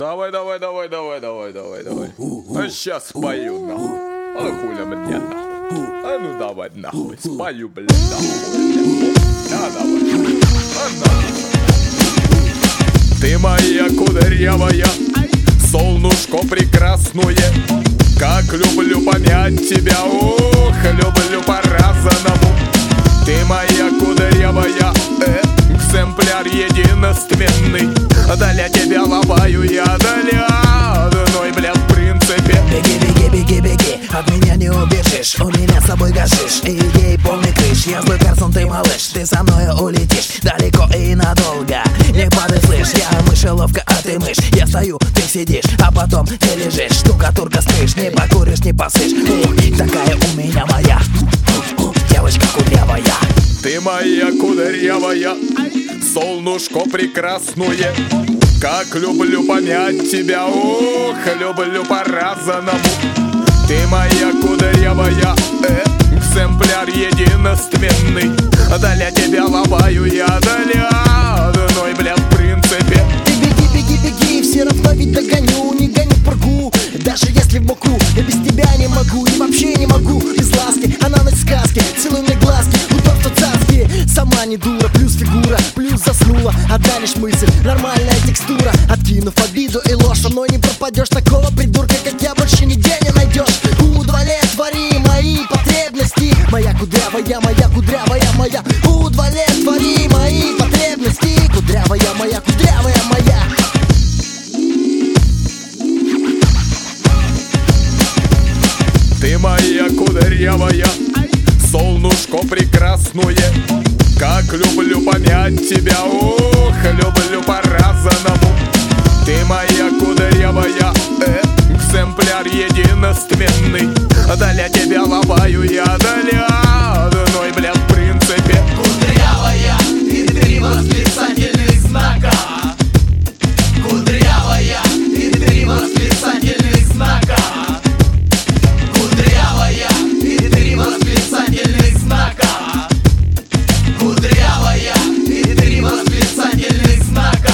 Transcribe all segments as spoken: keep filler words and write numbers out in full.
Давай, давай, давай, давай, давай, давай, давай. А сейчас спою, нахуй. А хуля мне, нахуй. А ну давай, нахуй, спою, блядь, нахуй. Да, давай. А нахуй. Ты моя кудрявая, солнышко прекрасное. Как люблю помять тебя, ох, люблю по-разному. Ты моя кудрявая, э, экземпляр единственный. Для тебя лобаю я для одной, бля, в принципе. Беги, беги, беги, беги, от меня не убежишь. У меня с собой гашиш, и идей полный крыш. Я злой персон, ты малыш, ты со мной улетишь далеко и надолго. Не падай, слышь, я мышеловка, а ты мышь. Я стою, ты сидишь, а потом ты лежишь. Штукатурка спишь, не покуришь, не посышь. Ух, такая у меня моя девочка кудрявая. Ты моя кудрявая, солнышко прекрасное. Как люблю помять тебя, ох, люблю по-разному. Ты моя кудрявая, э, экземпляр единственный. Для тебя лобаю я для одной, бля, в принципе. Ты беги, беги, беги, все равно ведь догоню. Не гоню в пургу, даже если в боку. Я без тебя не могу и вообще не могу. Из ласки, она ночь сказки, целуй мне глазки, удобство царские. Сама не дура, плюс фигура, плюс заснула. Одна лишь мысль, нормальная текстура. Откинув обиду и ложь, со мной не пропадешь. Такого придурка, как я, больше нигде не найдешь. Удовлетвори мои потребности. Моя кудрявая, моя кудрявая, моя. Удовлетвори мои потребности. Кудрявая, моя, кудрявая, моя. Ты моя кудрявая, солнышко прекрасное. Как люблю помять тебя, ох, люблю по-разному. Ты моя кудрявая, э, экземпляр единственный. Для тебя лобаю я для одной, бля, в принципе. Кудрявая, и три восклицательных знака. Кудрявая, и три восклицательных знака. Кудрявая, и три восклицательных знака. Кудрявая, и три восклицательных знака.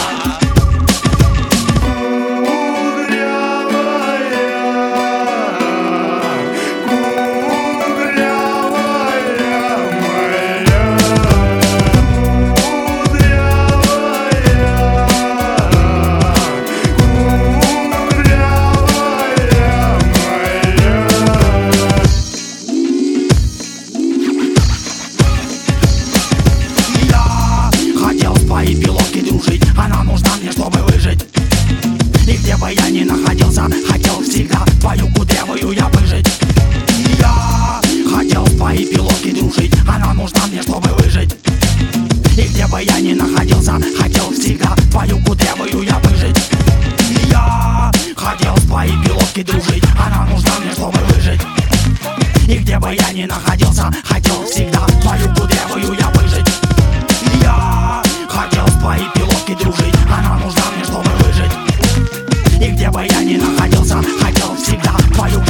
Она нужна мне, чтобы выжить. И где бы я ни находился, хотел всегда твою кудрявую я выжить. Я хотел в твои пилотки дружить. Она нужна мне, чтобы выжить. И где бы я ни находился, хотел всегда твою кудрявую я выжить. Я хотел в твои пилотки дружить. Она нужна мне, чтобы выжить. И где бы я ни находился, хотел всегда твою кудрявую я выжить. Я хотел в твои пилотки дружить. Она нужна мне, чтобы выжить. И где бы я ни находился, хотел всегда твою